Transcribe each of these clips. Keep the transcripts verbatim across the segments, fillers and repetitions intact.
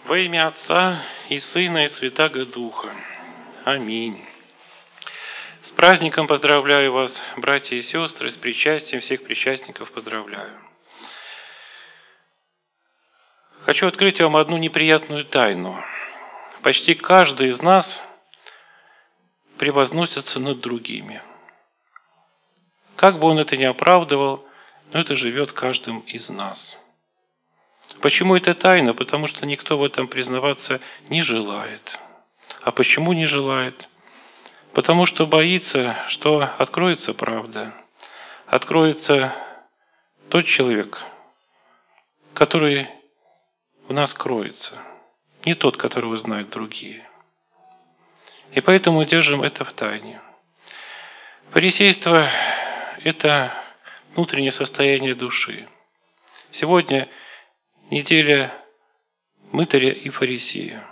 Во имя Отца и Сына и Святаго Духа. Аминь. С праздником поздравляю вас, братья и сестры, с причастием всех причастников поздравляю. Хочу открыть вам одну неприятную тайну. Почти каждый из нас превозносится над другими. Как бы он это ни оправдывал, но это живет каждым из нас. Почему это тайна? Потому что никто в этом признаваться не желает. А почему не желает? Потому что боится, что откроется правда. Откроется тот человек, который в нас кроется. Не тот, которого знают другие. И поэтому держим это в тайне. Фарисейство – это внутреннее состояние души. Сегодня неделя мытаря и фарисея.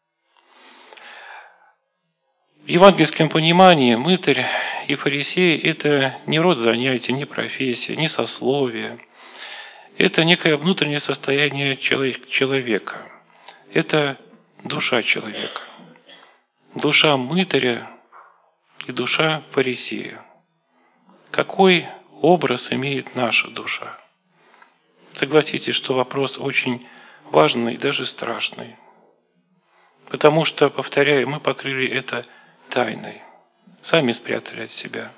В евангельском понимании мытарь и фарисей – это не род занятий, не профессия, не сословие. Это некое внутреннее состояние человека. Это душа человека. Душа мытаря и душа фарисея. Какой образ имеет наша душа? Согласитесь, что вопрос очень важный и даже страшный. Потому что, повторяю, мы покрыли это тайной. Сами спрятали от себя.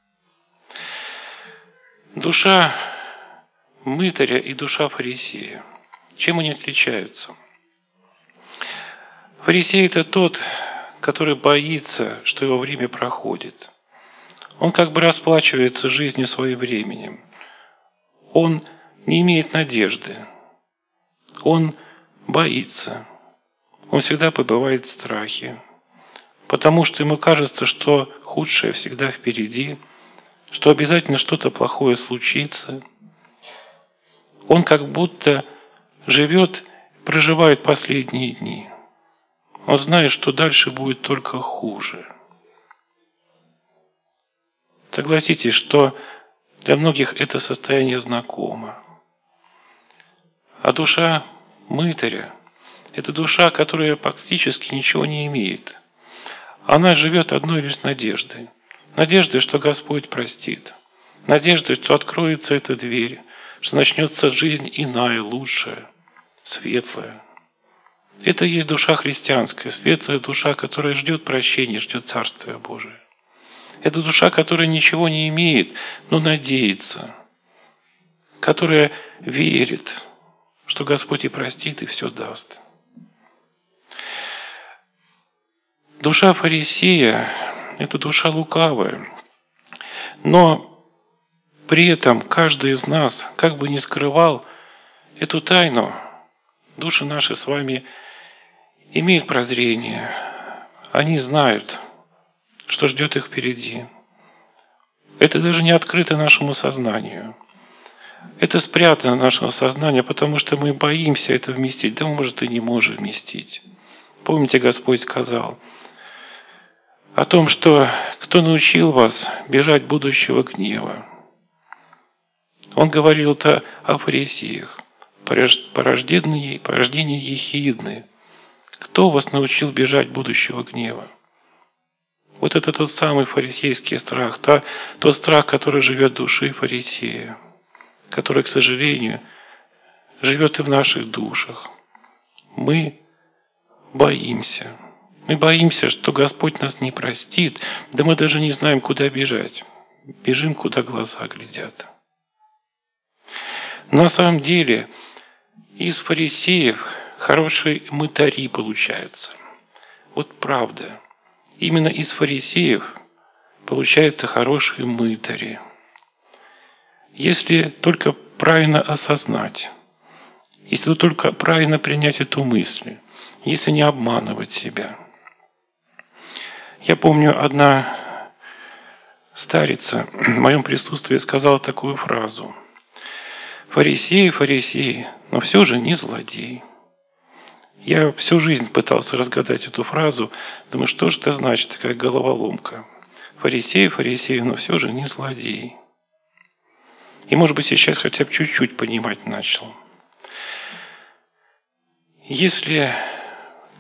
Душа мытаря и душа фарисея. Чем они отличаются? Фарисей – это тот, который боится, что его время проходит. Он как бы расплачивается жизнью своим временем. Он не имеет надежды. Он боится. Он всегда пребывает в страхе. Потому что ему кажется, что худшее всегда впереди, что обязательно что-то плохое случится. Он как будто живет, проживает последние дни. Он знает, что дальше будет только хуже. Согласитесь, что для многих это состояние знакомо. А душа мытаря – это душа, которая практически ничего не имеет. Она живет одной лишь надеждой. Надеждой, что Господь простит. Надеждой, что откроется эта дверь, что начнется жизнь иная, лучшая, светлая. Это и есть душа христианская, светлая душа, которая ждет прощения, ждет Царствия Божия. Это душа, которая ничего не имеет, но надеется, которая верит, что Господь и простит, и все даст. Душа фарисея – это душа лукавая, но при этом каждый из нас, как бы ни скрывал эту тайну, души наши с вами имеют прозрение, они знают, что ждет их впереди. Это даже не открыто нашему сознанию. Это спрятано нашего сознания, потому что мы боимся это вместить. Да, может, и не можем вместить. Помните, Господь сказал о том, что кто научил вас бежать будущего гнева. Он говорил-то о фарисеях, порожденные, порождение ехидны. Кто вас научил бежать будущего гнева? Вот это тот самый фарисейский страх, та, тот страх, который живет в душе фарисея, который, к сожалению, живет и в наших душах. Мы боимся. Мы боимся, что Господь нас не простит, да мы даже не знаем, куда бежать. Бежим, куда глаза глядят. На самом деле, из фарисеев хорошие мытари получаются. Вот правда. Именно из фарисеев получаются хорошие мытари. Если только правильно осознать, если только правильно принять эту мысль, если не обманывать себя. Я помню, одна старица в моем присутствии сказала такую фразу: «Фарисей, фарисей, но все же не злодей». Я всю жизнь пытался разгадать эту фразу. Думаю, что же это значит, такая головоломка? Фарисей, фарисей, но все же не злодей. И, может быть, сейчас хотя бы чуть-чуть понимать начал. Если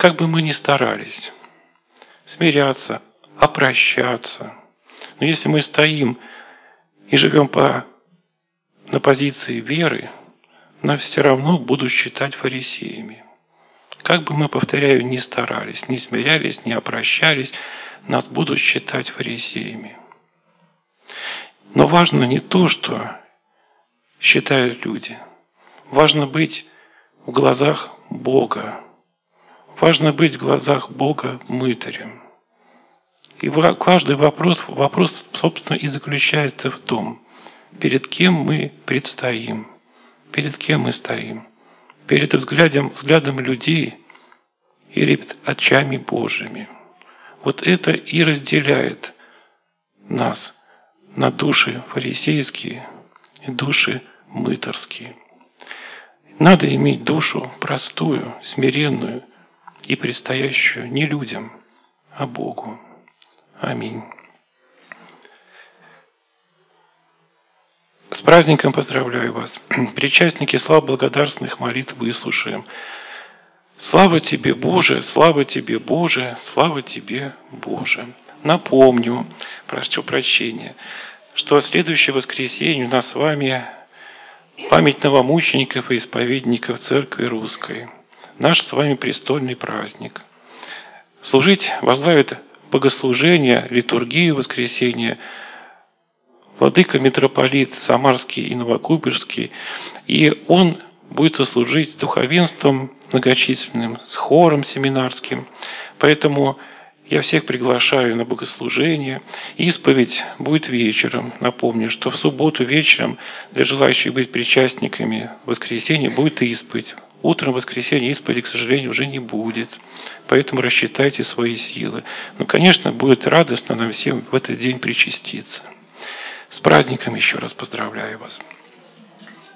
как бы мы ни старались смиряться, опрощаться, но если мы стоим и живем по, на позиции веры, нас все равно будут считать фарисеями. Как бы мы, повторяю, ни старались, ни смирялись, ни опрощались, нас будут считать фарисеями. Но важно не то, что считают люди. Важно быть в глазах Бога. Важно быть в глазах Бога мытарем. И каждый вопрос, вопрос, собственно, и заключается в том, перед кем мы предстоим, перед кем мы стоим. Перед взглядом, взглядом людей или перед очами Божьими. Вот это и разделяет нас на души фарисейские и души мытарские. Надо иметь душу простую, смиренную и предстоящую не людям, а Богу. Аминь. С праздником поздравляю вас. Причастники, слав благодарственных молитв выслушаем. Слава Тебе, Боже, слава Тебе, Боже, слава Тебе, Боже. Напомню, прошу прощения, что в следующее воскресенье у нас с вами память новомучеников и исповедников Церкви Русской. Наш с вами престольный праздник. Служить возглавит богослужение, литургию воскресенья владыка митрополит Самарский и Новокуйбышевский, и он будет сослужить духовенством многочисленным, с хором семинарским. Поэтому я всех приглашаю на богослужение. Исповедь будет вечером. Напомню, что в субботу вечером для желающих быть причастниками в воскресенье будет исповедь. Утром в воскресенье исповеди, к сожалению, уже не будет. Поэтому рассчитайте свои силы. Но, конечно, будет радостно нам всем в этот день причаститься. С праздником еще раз поздравляю вас.